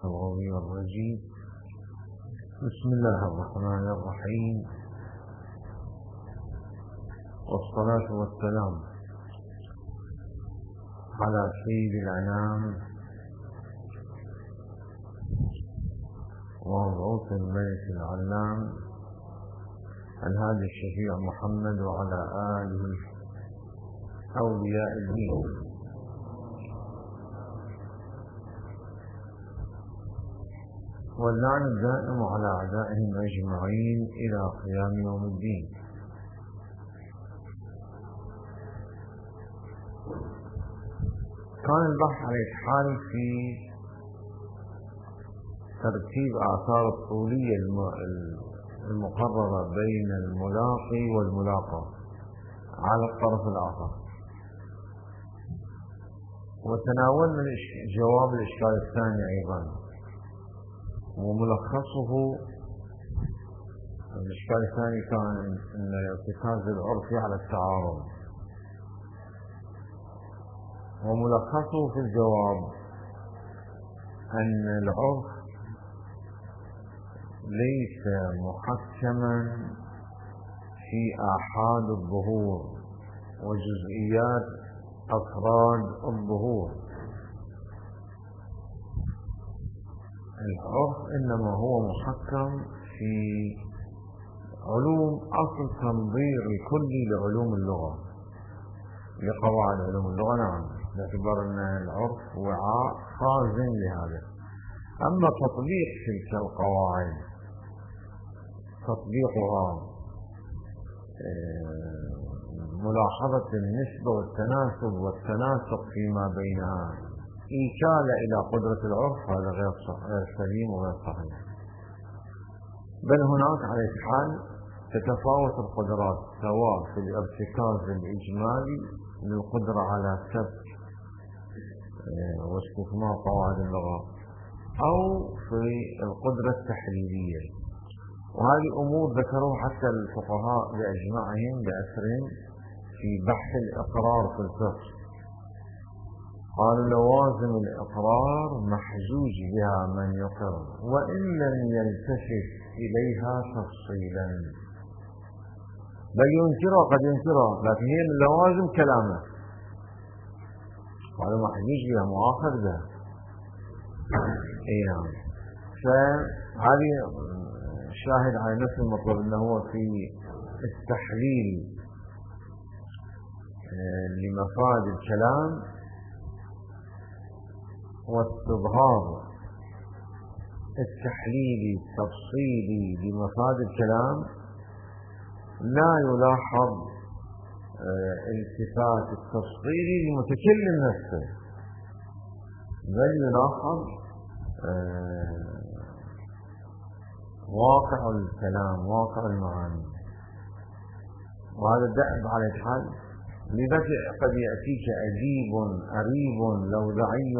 الغوي الرجيم. بسم الله الرحمن الرحيم، والصلاة والسلام على سيد الأنام ومبعوث الملك العلام الهادي الشفيع محمد وعلى آله أولياء الدين، واللعن الدائم على أعدائهم أجمعين إلى قيام يوم الدين. كان البحث عن الإتحال في ترتيب آثار الطولية المقررة بين الملاقي والملاقى على الطرف الآخر، وتناولنا جواب الإشكال الثاني أيضا، وملخصه الإشكال الثاني كان أن ارتكاز العرف على التعارض، وملخصه في الجواب أن العرف ليس محكما في آحاد الظهور وجزئيات أفراد الظهور. العرف إنما هو محكم في علوم أصل تنظير الكلي لعلوم اللغة، لقواعد علوم اللغة، نعم، باعتبار أن العرف وعاء خازن لهذا. أما تطبيق تلك القواعد، تطبيقها ملاحظة النسبة والتناسب والتناسق فيما بينها إيكال إلى قدرة العرف، هذا غير سليم وغير صحيح، بل هناك على الحال تتفاوت القدرات سواء في الارتكاز الإجمالي للقدرة على سبك واستثمار قواعد اللغة، أو في القدرة التحليلية. وهذه أمور ذكروا حتى الفقهاء بأجمعهم بأسرهم في بحث الإقرار في الفقه، قالوا لوازم الإقرار محجوج بها من يقر وإن لم يلتفت إليها تفصيلا، بل ينكرها قد ينكرها، لكن هي من لوازم كلامه، قالوا محجوج بها مؤاخذ بها. نعم، فهذه شاهد على نفس المطلب، أنه هو في التحليل لمفاد الكلام واستظهار التحليلي التفصيلي لمفاد الكلام لا يلاحظ التفات التفصيلي للمتكلم نفسه، بل يلاحظ واقع الكلام، واقع المعاني. وهذا الدأب على الحال، لذا قد يأتيك أديب أريب لوذعي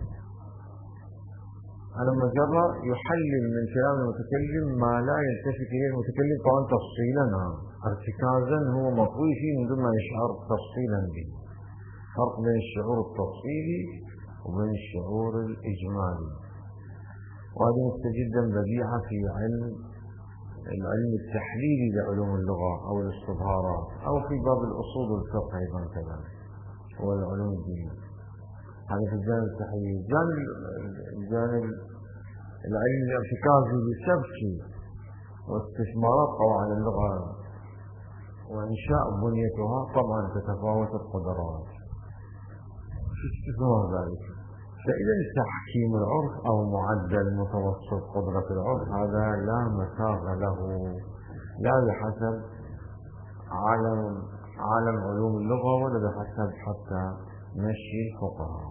على مجرى يحلل من كلام المتكلم ما لا يلتفت إليه المتكلم طبعا تفصيلا، ارتكازا هو مطوي فيه من دون ما يشعر تفصيلا به. فرق بين الشعور التفصيلي وبين الشعور الإجمالي، وهذه نقطة جدا بديعة في العلم التحليلي لعلوم اللغة أو الاستظهارات، أو في باب الأصول والفقه أيضا كذلك، والعلوم الدينية. هذا في الجانب التحليلي. الجانب العلم الارتكازي بسبك واستثمارات قواعد اللغة وإنشاء بنيتها طبعا تتفاوت القدرات في استثمار ذلك. فإذا تحكيم العرف أو معدل متوسط قدرة العرف هذا لا مساغ له، لا بحسب عالم علوم اللغة ولا بحسب حتى مشي الفقهاء،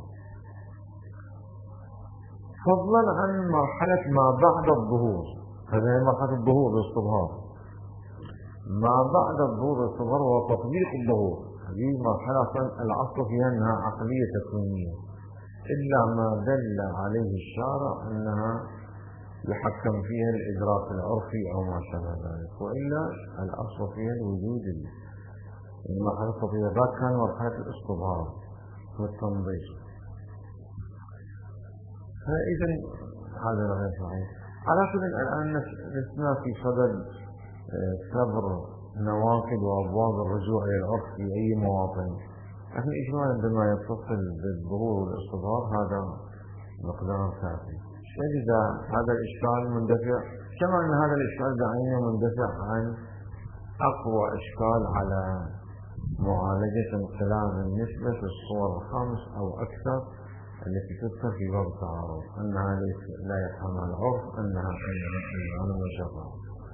فضلا عن مرحلة ما بعد الظهور. هذه مرحلة الظهور والاستظهار، ما بعد الظهور والاستظهار وتطبيق الظهور. هذه مرحلة العصر فيها أنها عقلية تكوينية، إلا ما دل عليه الشارع أنها يحكم فيها الإدراك العرفي أو ما شابه ذلك، وإلا الأصل فيها الوجود. المرحلة التطبيقية كان مرحلة الاستظهار والتنظير. فإذا هذا غير صحيح. على كل الآن لسنا في صدد صبر نواقض وأبواب الرجوع إلى العرف في أي مواطن. لكن إجمالا عندما يتصل بالظهور والاستظهار هذا مقدار كافي. فلذا هذا الإشكال مندفع، كما أن هذا الإشكال بعينه مندفع عن أقوى إشكال على معالجة انقلاب النسبة في الصور الخمس أو أكثر التي تذكر في باب التعارض، أنها لا يفهمها العرف، أنها إيمان وشرع.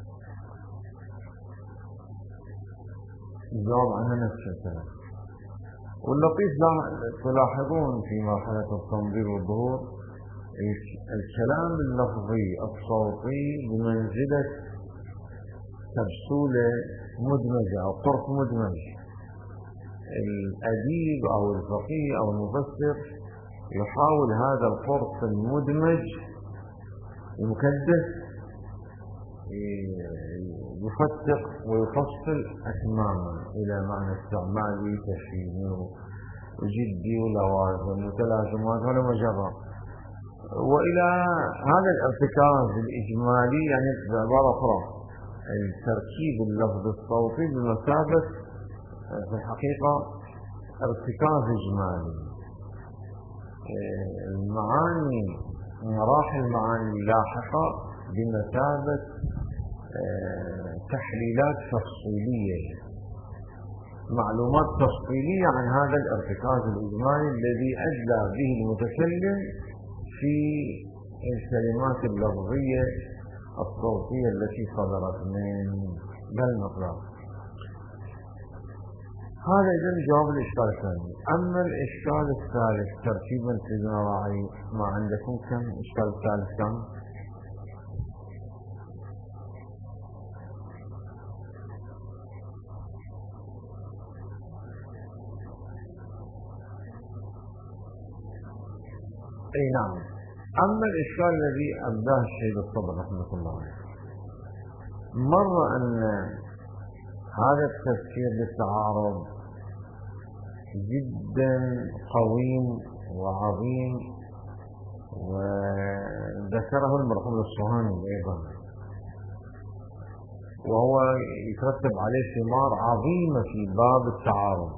الجواب عنها نفس الكلام. واللطيف تلاحظون في مرحلة التنظير والظهور الكلام اللفظي الصوتي بمنزلة كبسولة مدمجة أو طرف مدمج. الأديب أو الفقيه أو المفسر يحاول هذا الطرف المدمج المكدس يفتق ويفصل أتماما إلى معنى استعمالي تفهيمي وجدي ولوازم وتلازمات ولا مجرى، وإلى هذا الارتكاز الإجمالي. يعني بعبارة أخرى التركيب اللفظ الصوتي بمثابة في الحقيقة ارتكاز إجمالي. المعاني مراحل المعاني اللاحقة بمثابة تحليلات تفصيلية، معلومات تفصيلية عن هذا الارتكاز الإجمالي الذي أدلى به المتكلم في الكلمات اللفظية الصوتية التي صدرت من المطلق. هذا إذن جواب الإشكال الثاني. أما الإشكال الثالث ترتيبا سيدنا راعي، ما عندكم كم إشكال الثالث كم؟ أي نعم. أما الإشكال الذي أبداه الشيخ الصبر رحمة الله عليه، مر أن هذا التفسير بالتعارض جدا قويم وعظيم، وذكره المرحوم الصهاني أيضا، وهو يترتب عليه ثمار عظيمة في باب التعارض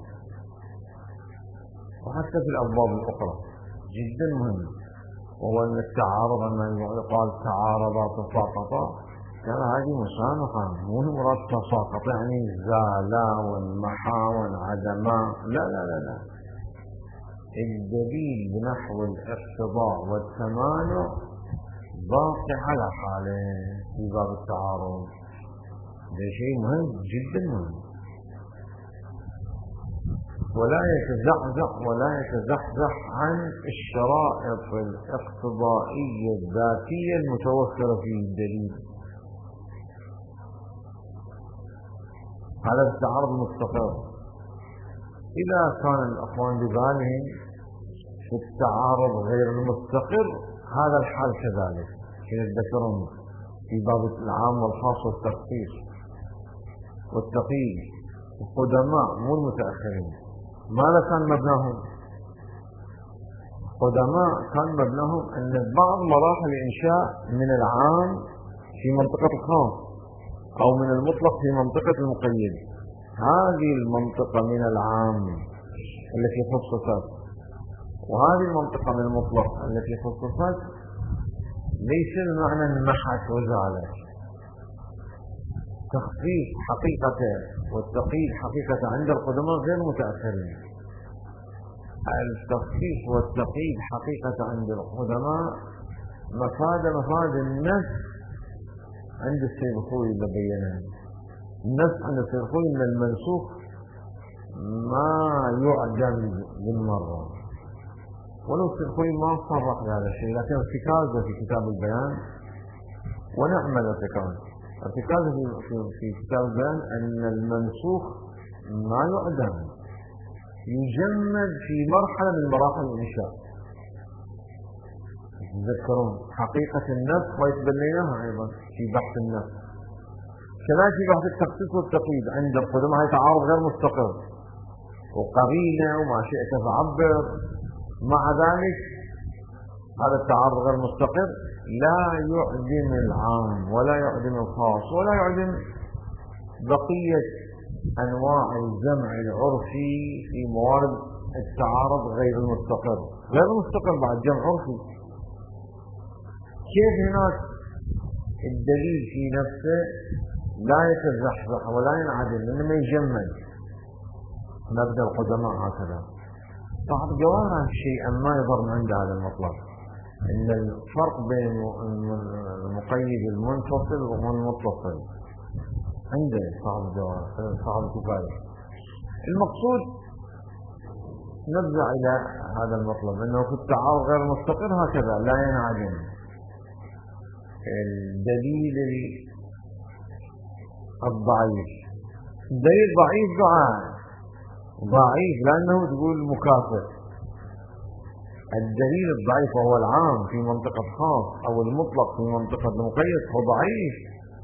وحتى في الأبواب الأخرى جدا مهم. وهو أن التعارض أن يقال تعارضا تساقطا، كان هذه مسامحة، مو مراد تساقط يعني زالا وانمحا وانعدما، لا لا لا لا. الدليل بنحو الاقتضاء والتمانع باقي على حاله في باب التعارض. ده شيء مهم جدا مهم، ولا يتزحزح عن الشرائط الاقتضائية الذاتية المتوفرة في الدليل. على التعارض المستقر إذا كان الأخوان ببالهم في التعارض غير المستقر، هذا الحال كذلك يذكرون في باب العام والخاص والتخصيص والتقييد. القدماء مو المتأخرين ماذا كان مبناهم؟ قدماء كان مبناهم أن بعض مراحل الإنشاء من العام في منطقة الخاص أو من المطلق في منطقة المقيد. هذه المنطقة من العام التي خصصت، وهذه المنطقة من المطلق التي خصصت، ليس المعنى انمحت وزالت. تخصيص حقيقته والتقييد حقيقة عند القدماء غير متأخرين. التخصيص والتقييد حقيقة عند القدماء مفاد النفس عند السيد الخوي اللي بينها. النفس عند السيد الخوي ان المنسوخ ما يعدم بالمرة، ولو السيد الخوي ما صرح بهذا الشيء، لكن ارتكازه في كتاب البيان ونعمل ارتكازه في كتاب البيان أن المنسوخ ما يعدم، يجمد في مرحلة من مراحل الإنشاء. تذكرون حقيقة النفس ويتبنيناها أيضا في بحث النفس. كذلك في بحث التخصيص والتقييد عند القدماء هي تعارض غير مستقر وقرينة وما شئت فعبر. مع ذلك هذا التعارض غير مستقر لا يعدم العام ولا يعدم الخاص ولا يعدم بقية أنواع الجمع العرفي في موارد التعارض غير المستقر. غير المستقر بعد جمع عرفي. كيف هناك الدليل في نفسه لا يتزحزح ولا ينعدم إنما يجمد. مبدأ القدماء هكذا. صاحب جواهر شيئا ما يضر من عند هذا المطلب، إن الفرق بين المقيد المنفصل والمتصل عنده صاحب الجواهر صاحب الكفاية. المقصود نرجع إلى هذا المطلب أنه في التعارض غير المستقر هكذا لا ينعدم. الدليل الضعيف دليل ضعيف ضعيف لأنه تقول مكافئ. الدليل الضعيف وهو العام في منطقة خاص أو المطلق في منطقة مقيد هو ضعيف،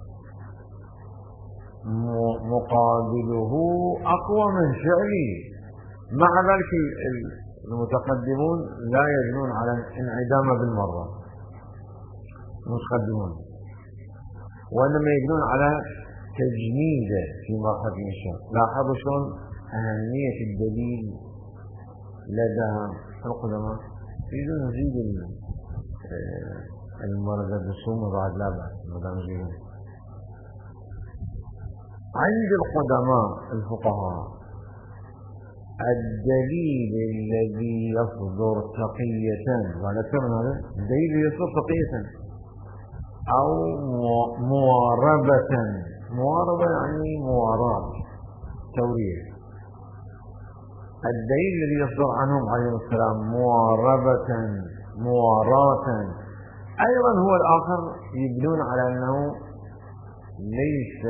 مقابله أقوى من فعله. مع ذلك المتقدمون لا يبنون على انعدام بالمرة المتقدمون، وإنما يبنون على تجنيده في مرحلة الإنشاء. لاحظوا شلون أهمية الدليل لدى القدماء. يريدون نزيد المرضى بالصوم بعد لا بأس مدام نزيدون. عند القدماء الفقهاء الدليل الذي يصدر تقية، ونذكر هذا الدليل يصدر تقية أو مواربة. مواربة يعني مواراة تورية. الدليل الذي يصدر عنهم عليه السلام مواربة مواراة أيضا هو الآخر يبنون على أنه ليس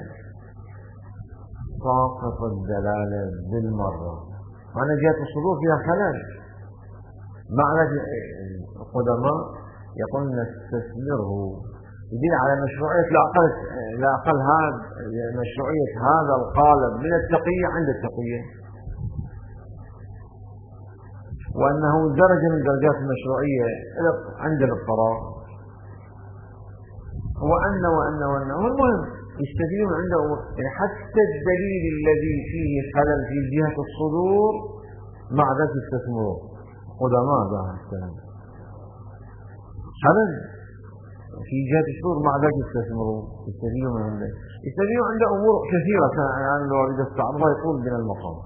ساقط الدلالة بالمرة، معنى جهة الصدور فيها خلل. معنى القدماء يقولون نستثمره يدل على مشروعية لا أقل هذا مشروعية هذا القالب من التقية عند التقية، وأنه درجة من درجات المشروعية عند الاضطرار، وأنه المهم يستفيدون عنده. حتى الدليل الذي فيه خلل في جهة الصدور مع ذلك يستثمروه قدماء ذا الكلام. خلل في جهة الصدور مع ذلك يستفيدون من عنده. يستفيدون عنده أمور كثيرة يعني لو أريد استعرضها يطول بنا المقام.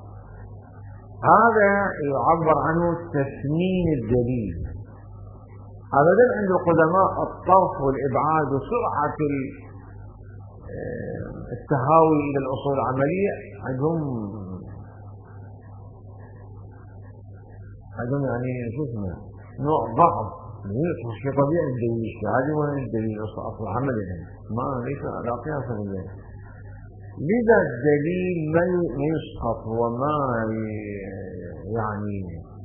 هذا يعبر عنه تثمين الدليل. أبدا عند القدماء الطرف والإبعاد وسرعة التهاوي إلى الأصول العملية عندهم يعني شو اسمه نوع ضعف في طبيعة الدليل. هذه وين الدليل أصل عملي ما ليس لا قياس له. لذا الدليل ما يسقط وما يعني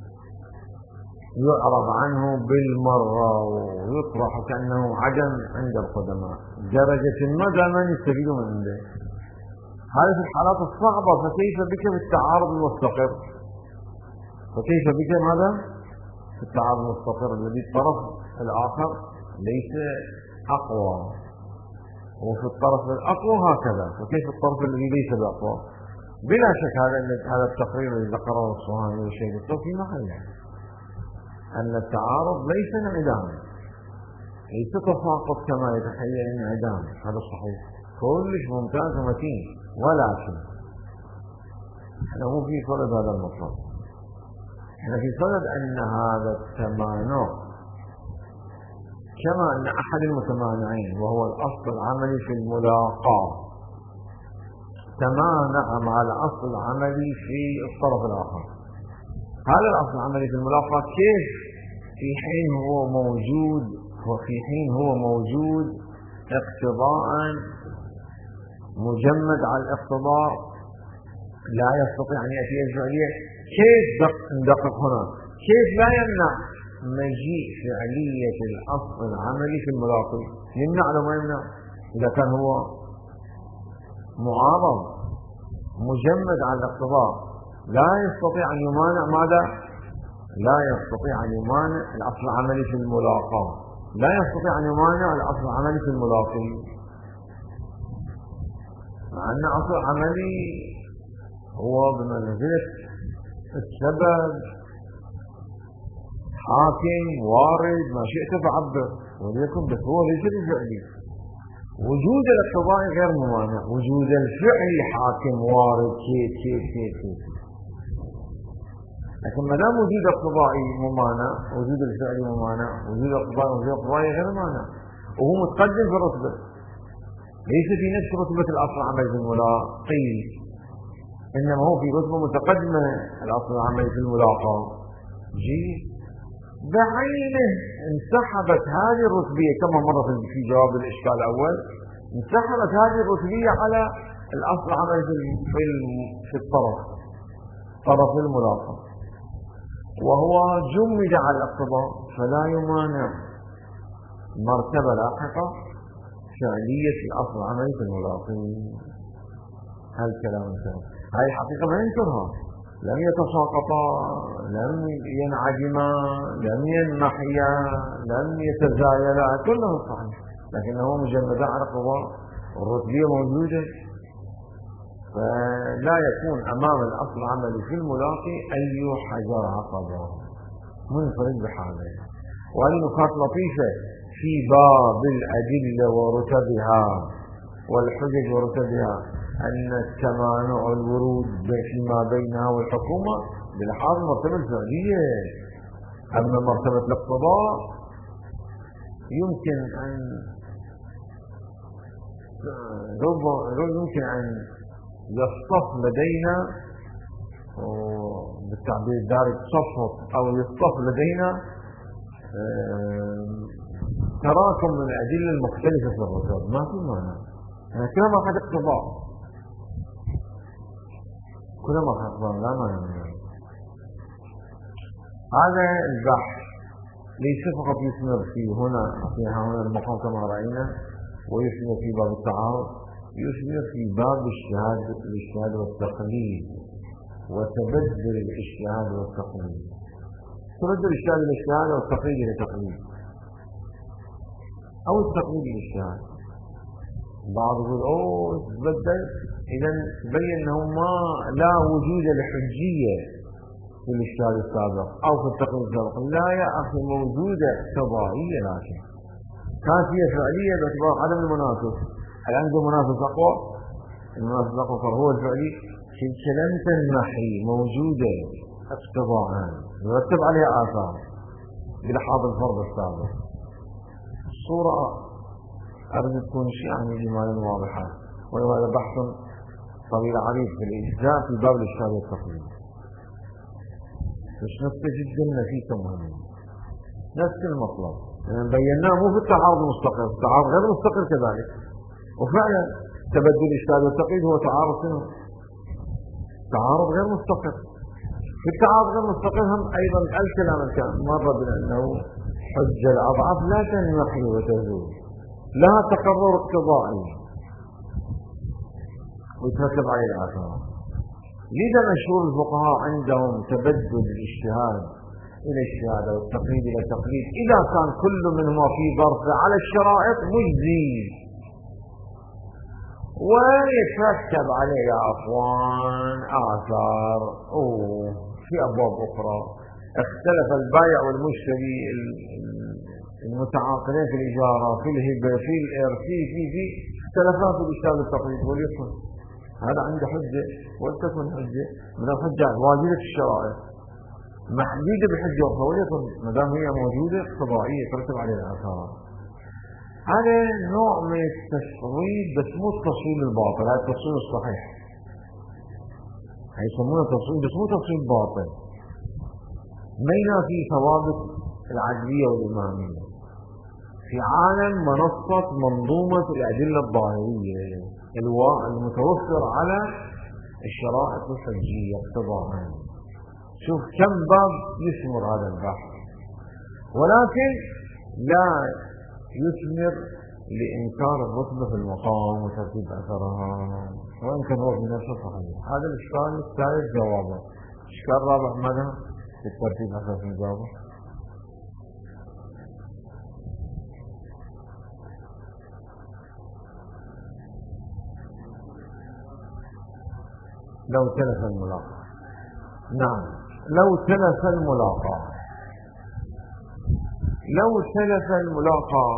يعرض عنه بالمرة ويطرح كأنه عدم عند القدماء درجة ما دائما يستفيدون من عنده. هذه في الحالات الصعبة. فكيف بك بالتعارض المستقر؟ فكيف بك ماذا؟ في التعارض المستقر الذي الطرف الآخر ليس أقوى وفي الطرف الأقوى هكذا. فكيف الطرف الذي ليس بأقوى؟ بلا شك هذا التقرير الذي ذكره الصهيوني والشيخ الطوفي محله أن التعارض ليس انعدام، ليس تساقط كما يتخيل انعدام. هذا صحيح كلش ممتاز ومتين، ولكن احنا مو في صدد هذا المطلب. احنا في صدد أن هذا التمانع كما أن أحد المتمانعين وهو الأصل العملي في الملاقاة تمانع مع الأصل العملي في الطرف الآخر. هذا الأصل العملي في الملاقاة كيف في حين هو موجود اقتضاء مجمد على الاقتضاء لا يستطيع أن يأتي الفعلية. كيف ندقق هنا؟ كيف لا يمنع مجيء فعلية الأصل العملي في الملاقي؟ يمنع لو ما يمنع؟ إذا كان هو معارض مجمد على الاقتضاء لا يستطيع أن يمانع ماذا؟ لا يستطيع أن يمانع الأصل العملي في الملاقاة. لا يستطيع أن يمانع الأصل العملي في الملاقي، مع أن أصل العملي هو بمنزلة السبب، حاكم وارد ما شئت فعبر وليكن، بس هو ليس بفعلي. وجود الاقتضاء غير ممانع، وجود الفعل حاكم وارد كيف كيف كيف كيف. لكن ما دام وجود اقتضائي ممانع، وجود الفعل ممانع، وجود اقتضائي وجود اقتضائي غير ممانع، وهو متقدم في الرتبة، ليس في نفس رتبة الأصل العملي في الملاقي، إنما هو في رتبة متقدمة الأصل العملي في الملاقى. بعينه انسحبت هذه الرتبية كما مر في جواب الإشكال الأول، انسحبت هذه الرتبية على الأصل العملي في الطرف، طرف الملاقى، وهو جمد على الاقتضاء، فلا يمانع مرتبة لاحقة فعلية الأصل العملي في الملاقي. هذا الكلام انتهى. هذه الحقيقة ما ينكرها، لم يتساقطا، لم ينعدما، لم ينمحيا، لم يتزايلا، كله صحيح، لكنه مجمدا على اقتضاء، والرتبية موجودة، فلا يكون أمام الأصل العملي في الملاقي أي حجر عقبة، منفرد بحاله. وهذه نقاط لطيفة في باب الأدلة ورتبها والحجج ورتبها، أن التمانع الورود فيما بينها والحكومة بلحاظ المرتبة الفعلية. أما مرتبة الاقتضاء يمكن أن يصطف لدينا، بالتعبير الدارج تصفط، أو يصطف لدينا تراكم من الأدلة المختلفة في الرتب، ما في معنى. كلما قد اقتضاء، كلما قد اقتضاء لا معنى. هذا البحث ليس فقط يثمر في هنا المقام كما رأينا، ويثمر في باب التعارض، يثمر في باب الاجتهاد والتقليد، وتبدل الاجتهاد والتقليد، تبدل الاجتهاد والتقليد إلى تقليد، أو التقليد الاجتهاد. بعض يقول تبدل، إذا تبين أنه لا وجود لحجية في الاجتهاد السابق أو في التقليد السابق. لا يا أخي، موجودة اقتضائية، لكن كانت هي فعلية باعتبار عدم المنافس. هل عنده منافس أقوى؟ المنافس الأقوى فهو الفعلي، تلك لم تنمحي، موجودة اقتضاء يرتب عليها آثار بلحاظ الفرض السابق. الصورة أريد تكون شيئا إجمالا واضحة، وهذا بحث طويل عريض في الإجزاء في باب الإشكال والتقليد. مش نقطة جدا نفيسة مهمة، نفس المطلب بيناه مو في التعارض المستقر، التعارض غير مستقر كذلك. وفعلا تبدل الإشكال والتقليد هو تعارض شنو؟ تعارض غير مستقر. في التعارض غير مستقر هم أيضا الكلام كان مر بنا أنه حجة الأضعاف لا تنمحي وتزول، لها تقرر اقتضائي ويترتب عليه الآثار. لذا مشهور الفقهاء عندهم تبدل الاجتهاد إلى اجتهاد والتقليد إلى تقليد إذا كان كل منهما في ظرف على الشرائط مجزي، ويترتب عليه يا أخوان آثار. في أبواب أخرى اختلف البائع والمشتري المتعاقدين في الإجارة، في الهبة، في الإرث، في اختلافات في الإشكال والتقليد، وليكن هذا عنده حجة ولتكن حجة من الحجة واجبة الشرائع محدودة بحجة أخرى، وليكن ما دام هي موجودة اقتضائية ترتب عليها الآثار. هذا نوع من التصويب، بس مو التصويب الباطل، هذا التصويب الصحيح، يسمونه تصويب بس مو تصويب باطل. ما ينافي ثوابت العدلية والإمامية في عالم منصة منظومة الأدلة الظاهرية المتوفر على الشرائط الحجية اقتضاء. شوف كم باب يثمر هذا البحث، ولكن لا يثمر لإنكار الرتبة في المقام وترتيب أثرها، وإن كان هو بنفسه صحيح. هذا الإشكال الثالث جوابه. الإشكال الرابع ماذا؟ في الترتيب أثر في الجواب. لو تلف الملاقاة. نعم، لو تلف الملاقاة. لو تلف الملاقاة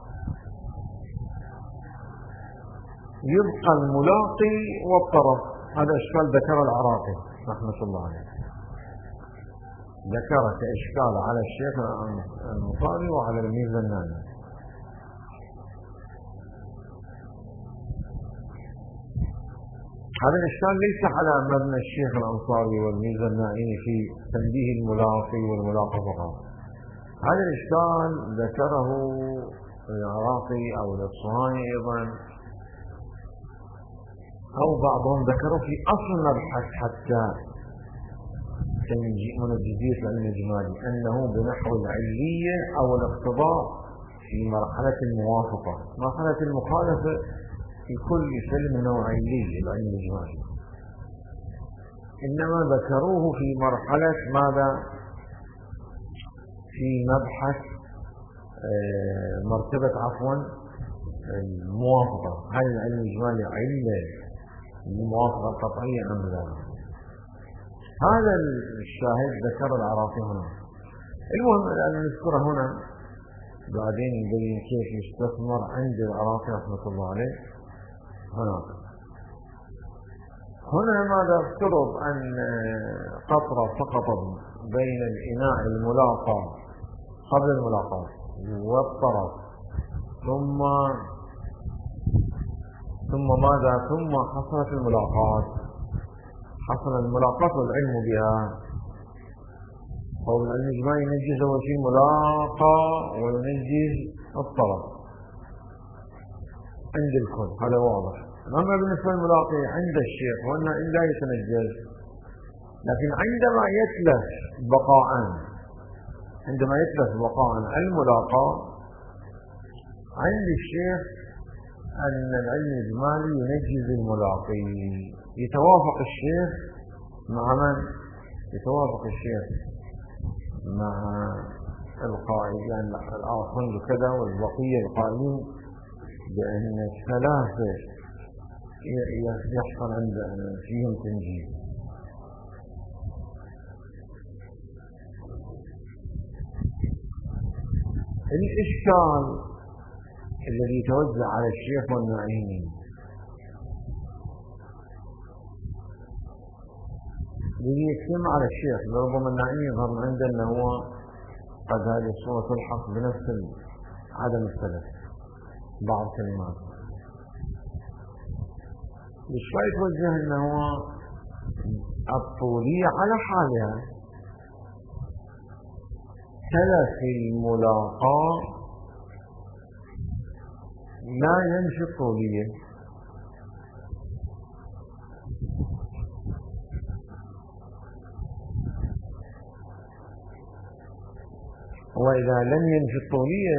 يبقى الملاقي والطرف. هذا إشكال ذكر العراقي رحمة الله عليه، ذكر كإشكال على الشيخ الأنصاري وعلى الميزاناني. هذا الإشكال ليس على مبنى الشيخ الأنصاري والميزاناني في تنبيه الملاقي والملاقى فقط. هذا الإشكال ذكره العراقي أو الأصفهاني أيضا، أو بعضهم ذكره في أصل مبحث حتى من الجزئية العلم الإجمالي، أنه بنحو العلية أو الاقتضاء في مرحلة الموافقة. مرحلة المخالفة في كل سلم نوع علي العلم الإجمالي، إنما ذكروه في مرحلة ماذا؟ في مبحث مرتبة الموافقة. هل العلم الإجمالي علة الموافقة القطعية أم لا؟ هذا الشاهد ذكر العراقي هنا. المهم الآن نذكر هنا، بعدين يبين كيف يستثمر عند العراقي رحمة الله عليه. هنا ماذا افترض أن قطرة سقطت بين الإناء الملاقى قبل الملاقاة والطرف، ثم ماذا؟ ثم حصلت الملاقاة، حصل الملاقاة والعلم بها. قول العلم الإجمالي ينجز أول شيء ملاقى وينجز الطرف عند الكل، هذا واضح. أما بالنسبة للملاقي عند الشيخ وأن لا يتنجز، لكن عندما يتلف بقاء الملاقاة عند الشيخ أن العلم الإجمالي ينجز الملاقي. يتوافق الشيخ مع من؟ يتوافق الشيخ مع القائل، يعني الآخرين كذا والبقية القائلين بأن الثلاثة يحصل عند فيهم تنجيز. الإشكال الذي يتوزع على الشيخ والنائمين الذي يجتمع على الشيخ، ربما النائمين يظهر عنده أنه هو قد هذه الصورة تلحق بنفس عدم السلف بعض كلمات. الإشكال يتوجه أنه الطولية على حالها، تلف الملاقاة لا ينفي الطولية. وإذا لم ينفي الطولية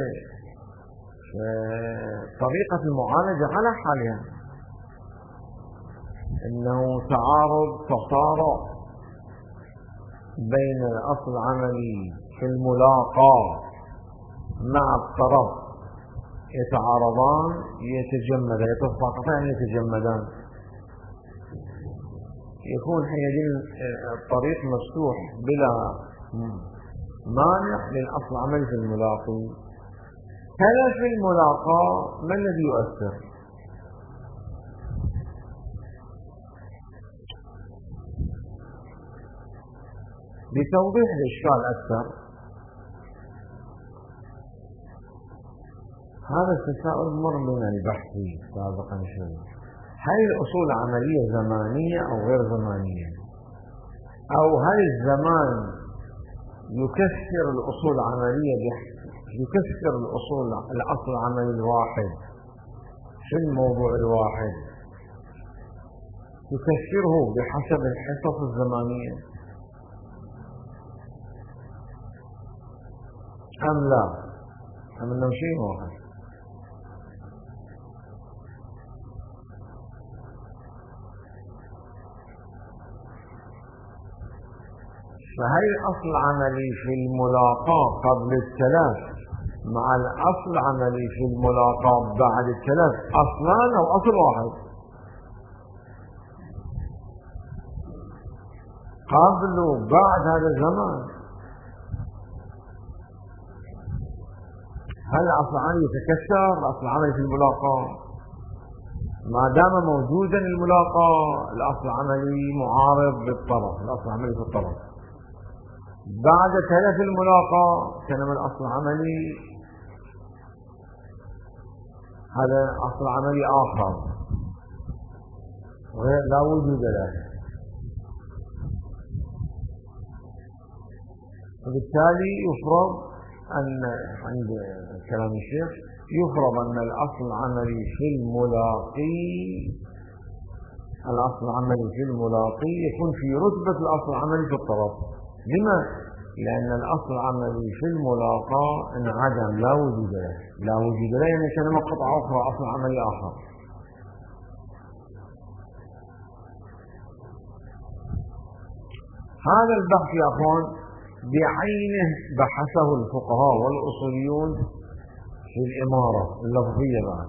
طريقة المعالجة على حالها، إنه تعارض تصارع بين الأصل العملي في الملاقاة مع الطرف، يتعارضان يتجمدان، يتساقطان يتجمدان، يكون حينئذ الطريق مفتوح بلا مانع للأصل العملي في الملاقي. تلف الملاقاة ما الذي يؤثر؟ لتوضيح الإشكال أكثر، هذا التساؤل مر من البحث سابقا شوي. هل الأصول عملية زمانية أو غير زمانية؟ أو هل الزمان يكسر الأصول العملية، يكسر الأصل العملي الواحد في الموضوع الواحد، يكسره بحسب الحصص الزمانية أم لا؟ أم أنه شيء واحد؟ فهل الأصل العملي في الملاقاة قبل التلف مع الأصل العملي في الملاقاة بعد التلف أصلان أو أصل واحد؟ قبل وبعد هذا الزمان. هل الأصل العملي يتكسر؟ الأصل العملي في الملاقاة ما دام موجودا الملاقاة الأصل العملي معارض للطرف، الأصل العملي في الطرف. بعد تلف الملاقاة كان الأصل العملي هذا أصل عملي آخر لا وجود له. وبالتالي يفرض أن عند كلام الشيخ يفرض أن الأصل العملي في الملاقي يكون في رتبة الأصل العملي في الطرف. لما؟ لأن الأصل العملي في الملاقاة انعدم لا وجود له يعني كلمة قطعة أخرى أصل عملي آخر. هذا البحث يا أخوان بعينه بحثه الفقهاء والأصوليون في الإمارة اللفظية بعد.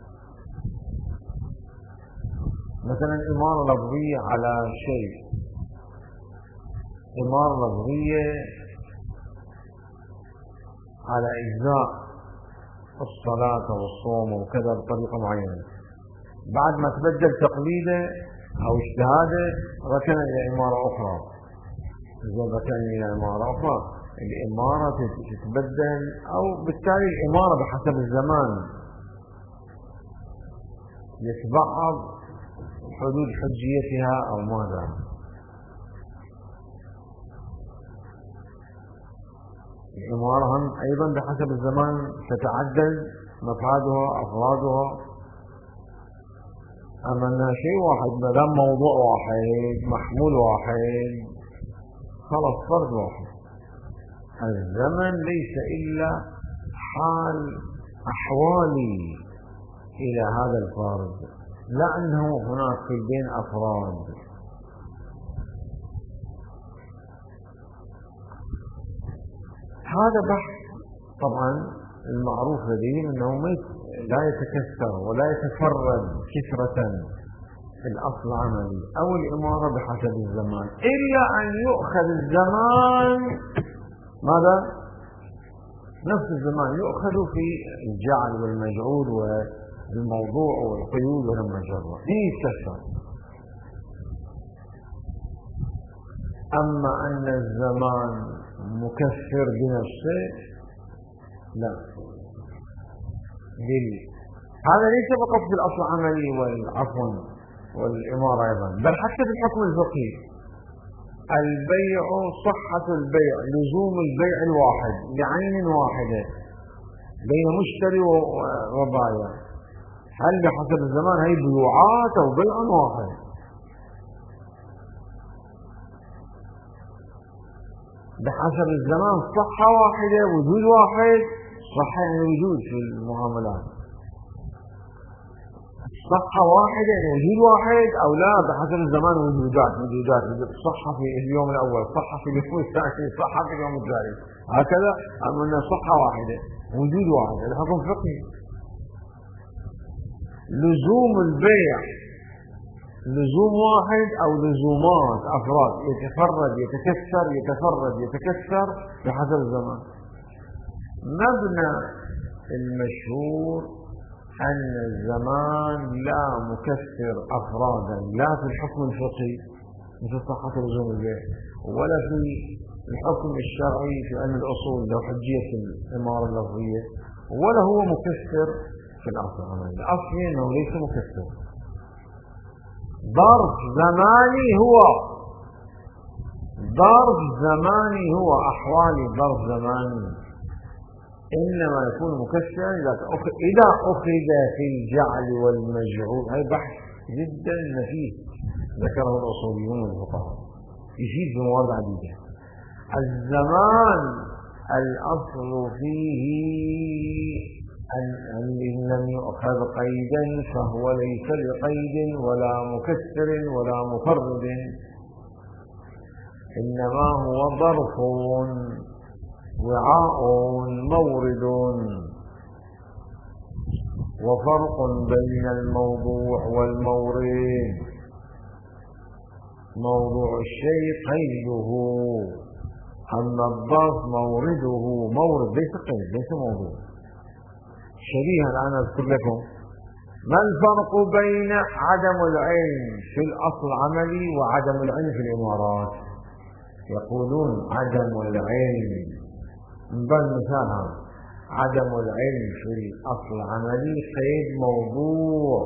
مثلا إمارة لفظية على شيء، إمارة لفظية على إجزاء الصلاة والصوم وكذا بطريقة معينة، بعد ما تبدل تقليده أو اجتهاده ركن إلى إمارة أخرى. إذا ركن إلى إمارة أخرى الإمارة تتبدل، أو بالتالي الإمارة بحسب الزمان يتبعض حدود حجيتها أو ماذا. الإمارة هم أيضا بحسب الزمان تتعدل مفادها أفرادها. أما أنها شيء واحد ما دام موضوع واحد محمول واحد خلاص فرد واحد. الزمن ليس إلا حال أحوالي إلى هذا الفرد، لا أنه هناك في البين أفراد. هذا بحث طبعا المعروف لديهم أنه لا يتكسر ولا يتفرد كثرة في الأصل العملي أو الإمارة بحسب الزمان، إلا أن يؤخذ الزمان ماذا؟ نفس الزمان يؤخذ في الجعل والمجعول والموضوع والقيود والمجرة يتكسر. أما أن الزمان مكسر بنفسه لا. هذا ليس فقط في الأصل العملي والعفو والإمارة أيضا، بل حتى في الحكم الفقهي. البيع صحة البيع لزوم البيع الواحد بعين واحدة بين مشتري وبائع، هل بحسب الزمان هي بيوعات أو بيع واحد؟ بحسب الزمان صحة واحدة وجود واحد، صحة يعني وجود في المعاملات، صحة واحدة يعني وجود واحد أو لا بحسب الزمان وجودات صحة في اليوم الأول، صحة في اليوم الثاني، صحة في اليوم الثالث، هكذا. أما أن صحة واحدة وجود واحد الحكم فقهي. لزوم البيع لزوم واحد أو لزومات أفراد يتفرد يتكسر بحسب الزمان. مبنى المشهور أن الزمان لا مكسر أفرادا لا في الحكم الفقهي مثل صحة لزوم البيع، ولا في الحكم الشرعي في علم الأصول لو حجية الإمارة اللفظية، ولا هو مكسر في الأصل العملي. الأصل أنه ليس مكسر. ظرف زماني هو أحوالي ظرف زماني إنما يكون مكسرا إذا أخذ في الجعل والمجعول. هذا بحث جدا نفيس ذكره الأصوليون والفقهاء يفيد بمواضع عديدة. الزمان الأصل فيه أن لم يؤخذ قيدا فهو ليس بقيد ولا مكسر ولا مفرد، إنما هو ظرف وعاء مورد، وفرق بين الموضوع والمورد. موضوع الشيء قيده، أما الظرف مورده مورد ليس قيد ليس موضوع. شبيها الآن أذكر لكم ما الفرق بين عدم العلم في الأصل العملي وعدم العلم في الإمارات. يقولون عدم العلم من ضمن مثال هذا عدم العلم في الأصل العملي قيد موضوع.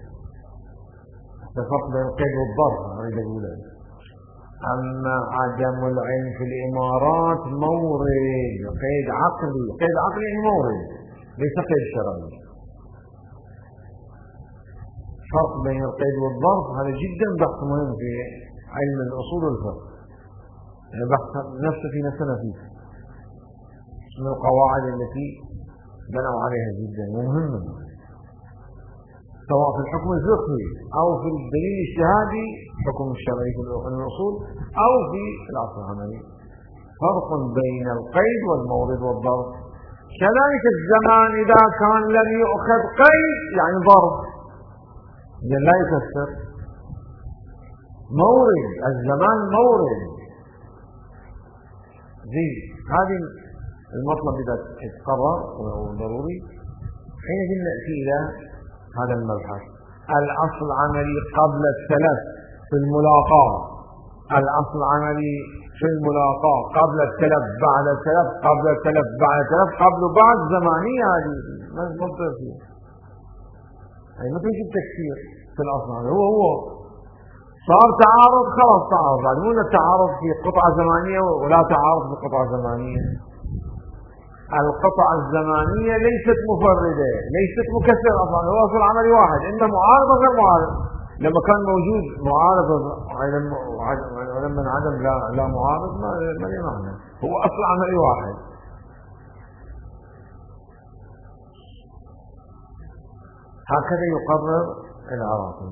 الفرق بين القيد والظرف أريد أقول. أما عدم العلم في الإمارات مورد قيد عقلي. قيد عقلي يعني مورد ليس قيد شرعي. فرق بين القيد والظرف هذا جدا بحث مهم في علم الأصول والفقه. بحث نفسه في نفسنا فيه من القواعد التي بنوا عليها جدا ومهمة، سواء في الحكم الفقهي أو في الدليل الاجتهادي الحكم الشرعي في الأصول أو في الأصل العملي. فرق بين القيد والمورد والظرف. كذلك الزمان إذا كان لم يؤخذ قيد يعني ظرف إذن لا يكسر. مورد الزمان مورد زي هذه المطلب إذا تقرر وهو ضروري حينئذ نأتي إلى هذا المبحث. الأصل العملي قبل التلف في الملاقاة. الأصل العملي في الملاقاة قبل التلف بعد التلف قبل التلف بعد التلف قبل بعد زمانية. هذه ما تصير فيها أي ما تجي التكسير في الأصل العملي. هو صار تعارض خلاص تعارض. بعد مو التعارض في قطعة زمانية ولا تعارض في قطعة زمانية. القطعة الزمانية ليست مفردة ليست مكسرة أصلا. هو أصل عملي واحد إما معارض غير معارض. لما كان موجود معارض ولما انعدم لا معارض ما له معنى. هو أصل عملي واحد. هكذا يقرر العراقي.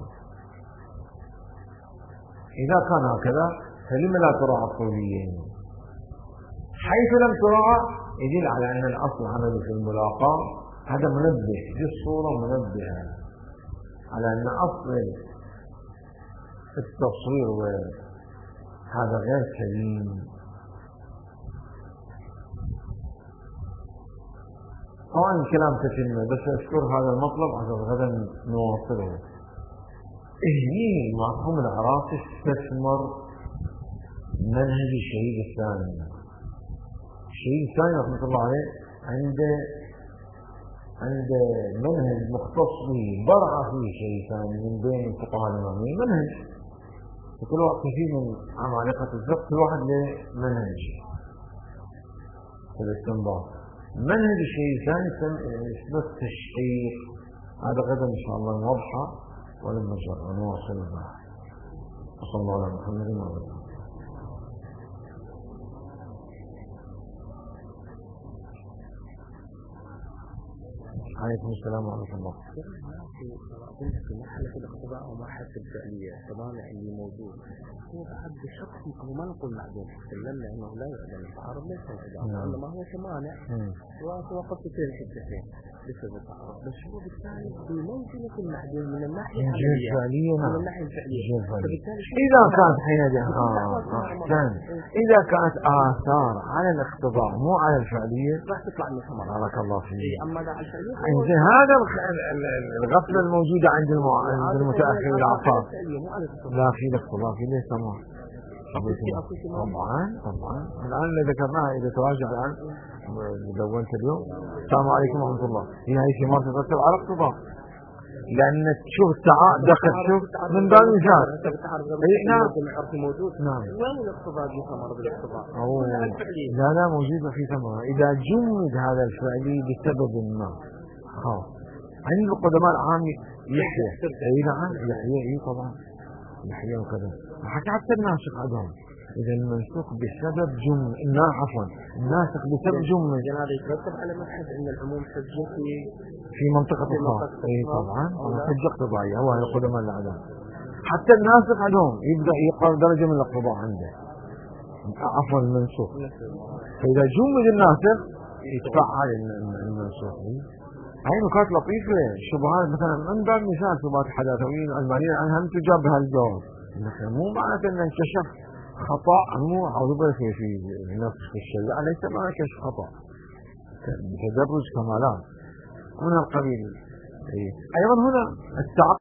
إذا كان هكذا فلما لا تراعى الصوليين؟ حيث لم تراعى يدل على أن الأصل العملي في الملاقاة هذا منبه في الصورة منبهة على أن أصل التصوير هذا غير سليم. طبعا الكلام تتمه بس أذكر هذا المطلب عشان غدا نواصله. هني مفهوم العراقي استثمر منهج الشهيد الثاني. الشهيد الثاني رحمة الله عليه عنده منهج مختص به برع فيه شيء ثاني من بين الفقهاء الإماميين. منهج وكل واحد فيه من عمالقة الفقه كل واحد له منهج في الاستنباط. منهج الشيء الثاني اسمه التشقيق. هذا غدا إن شاء الله نوضحه ولما نشاء ونواصل البحث. وصلى الله على محمد وعلى آله. عليكم السلام ورحمة الله. في مرحلة الاقتضاء ومرحلة الفعلية طبعا اللي موجود هو بعد بشخص هو ما نقول معدوم تكلمنا انه لا يعلم التعارض ليس انعدام انما هو كمانع وتوقفت فيه الحدتين بسبب التعارض. بس هو بالتالي ممكن يكون معدوم من الناحية الفعلية من الناحية الفعلية. إذا كانت حينئذ إذا كانت آثار على الاقتضاء مو على الفعلية راح تطلع من ثمرة. بارك الله فيك. أما على الفعلية هذا الغفلة الموجودة عند المتأخر العصار. لا في الاقتضاء في ليس ما طبعا الآن اللي ذكرناها إذا تراجع الآن دونت اليوم. السلام عليكم ورحمة الله. هي في مرة ترتب على اقتضاء لأن تشوف دخل شوف من باب المثال. نعم وين الاقتضاء في ثمرة بالاقتضاء؟ لا موجود في ثمرة إذا جمد هذا الفعلي بسبب ما خاص. عند القدماء العام يحيى نعم يحيى طبعا يحيى وكذا حتى الناسخ عندهم إذا المنسوخ بسبب جمل عفوا الناسخ بسبب جمل هذا يترتب على مبحث أن العموم حجة في منطقة الخاص. طبعا حجة اقتضائية هو القدماء العام حتى الناسخ عندهم يبدأ يقرأ درجة من الاقتضاء عنده عفوا المنسوخ. فإذا جمل الناسخ يتفعل المنسوخ. هاي نكات لطيفة شبهات مثلا من باب مثال شبهات الحداثويين الألمانيين عنها تجاب بهالجواب مو معناته أن انكشف خطأ مو عضو في نفس الشريعة، ليس معنى كشف خطأ، تدرج كمالات من القبيل. أيضا هنا التعقل